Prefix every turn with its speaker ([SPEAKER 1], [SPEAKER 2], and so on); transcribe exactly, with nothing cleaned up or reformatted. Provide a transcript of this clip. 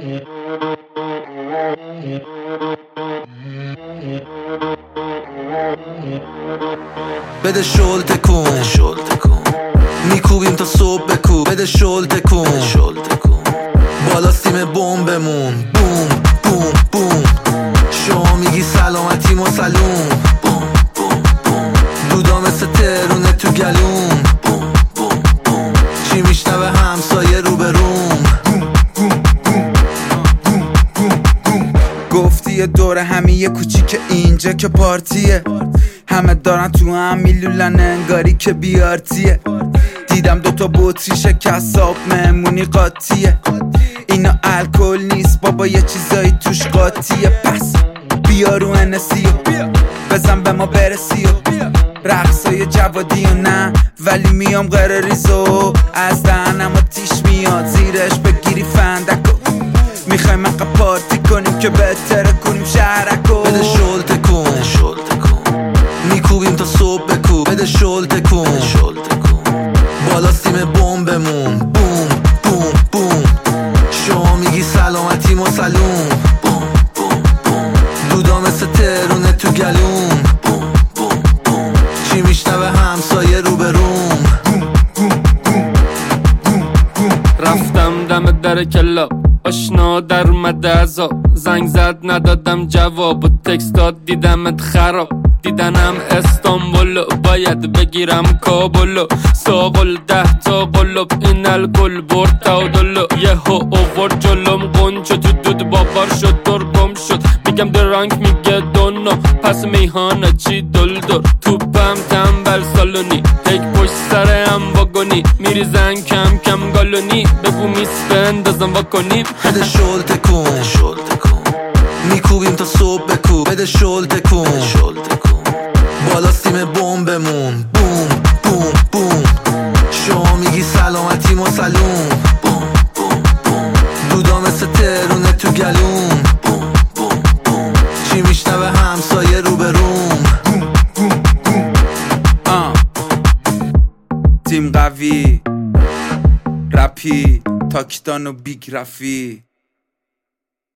[SPEAKER 1] بده شل تکون میکوبیم تا صبح بکوب بده شل تکون بالا سیم بمبمون بوم بوم بوم شما میگی سلامتی مسلوم بوم بوم بوم دودا مثل ترونه تو گلوم بوم بوم بوم چی میشنوه همسایه رو به روم
[SPEAKER 2] گفتی یه دوره همه یه کوچیک اینجا که پارتیه همه دارن تو هم میلولن انگاری که بیارتیه دیدم دوتا بطری شکست آب مهمونی قاطیه اینا الکل نیست بابا یه چیزایی توش قاطیه پس بیا رو انسی بزن به ما برسی رقصای جوادی و نه ولی میام غیر ریزو از دهنم آتیش میاد زیرش بگیری فندکو میخوایم مقا پارتی کنیم که بهتره کنیم شهرکو
[SPEAKER 1] بده شل تکون میکوبیم تا صبح بکوب بده شل تکون بالا سیم بمبمون بوم بوم بوم شما میگی سلامتی مسلوم بوم بوم بوم دودا مثل ترونه تو گلوم بوم بوم بوم چی میشنوه همسایه رو به روم
[SPEAKER 3] رفتم دم در کلاب آشنا در اومده ازا زنگ زد ندادم جواب و تکست داد دیدمت خراب دیدنم استانبولو باید بگیرم کابلو ساقل ده تا قلوب این الگل برد تعادلو یه ها اوورد جلوم قنچو تو دود بابار شد دور گم شد میگم درانک میگه دونو پس میهانه چی دلدر توپم تنبل سالونی تک پشت سرم واگونی میریزن کم کم گالونی بگو میس بندازم واکنیم
[SPEAKER 1] بده شل تکون میکوبیم تا صبح بکوب بده شل تکون بالا سیم بمبمون بوم بوم بوم شما میگی سلامتی مسلوم بوم بوم بوم دودا مثل ترونه تو گلوم بوم بوم بوم چی میشنوه همسایه رو به روم
[SPEAKER 2] تیم قوی رپی تاکیدان و بیگ رفی